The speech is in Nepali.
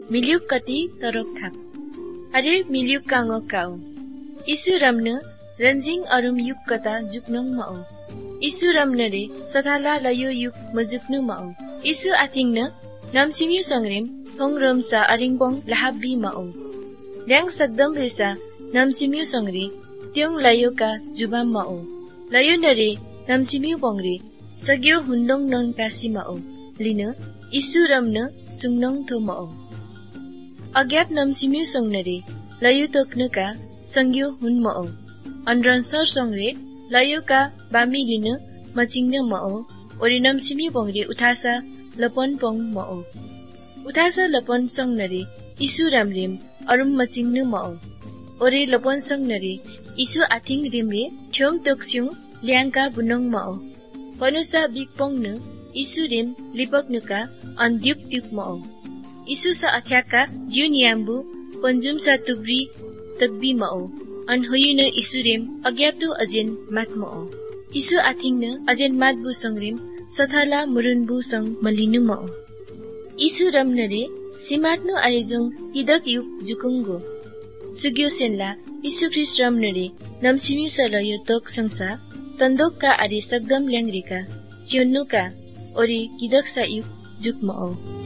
मिल्युक कति तरोक थाप अरे मिल्युक कांगो काउ इसु रम्न रंजिंग अरुम युक कता जुक्नों माओ इसु रम्न रे सथाला लयो युक मजुक्नु माओ इसु आथिंगन नामसिम्यु संग्रेम थोंग रमसा अरिंगपोंग लहाबी माओ ल्याङ सकदम रेसा नामसिम्यु संग्रे त्योंग लयो का जुबाम माओ लयो नरे नामसिम्यु पोंगरे सग्यो हुंडोंग नोन कासी माओ लिन इसु रम्न सुंगनोंग थो माओ अज्ञात नामसिम्यु संगनरे लयो तोकनका संग्यो हुन माओ अनरंसर संग्रे लयो का बामी लिन मचिंगन माओ ओरि नामसिम्यु पोंगरे उठासा लपन पोंग माओ उठासा लपन संगनरे इसु रामरेम अरुम मचिंगन माओ ओरि लपन संगनरे इसु आथिंग रिमरे थ्योंग तोक्स्युंग ल्याङका बुनोंग माओ पनुसा बिकपोंगन इसु रिम लिपकनुका अनद्युक ट्युक माओ इसु सा अथ्याका ज्युन याम्बु पन्जुम सा तुब्री तकबी माओ अन होयुन इसु रिम अज्ञाप्तु अजेन मात माओ इसु आथिंगन अजेन मात बु संग्रिम सथाला मुरुनबु संग मलिनु माओ इसु रमनरे सिमात्नु आरेजुंग हिदक युक जुकुंगो सुग्यो सेनला इसु ख्रिस्ट रमनरे नमसिम्यु सलयो तोक संसा तंदोक का आरे सकदम ल्याङरेका चियोन्नु का ओरि हिदक सा युक जुक माओ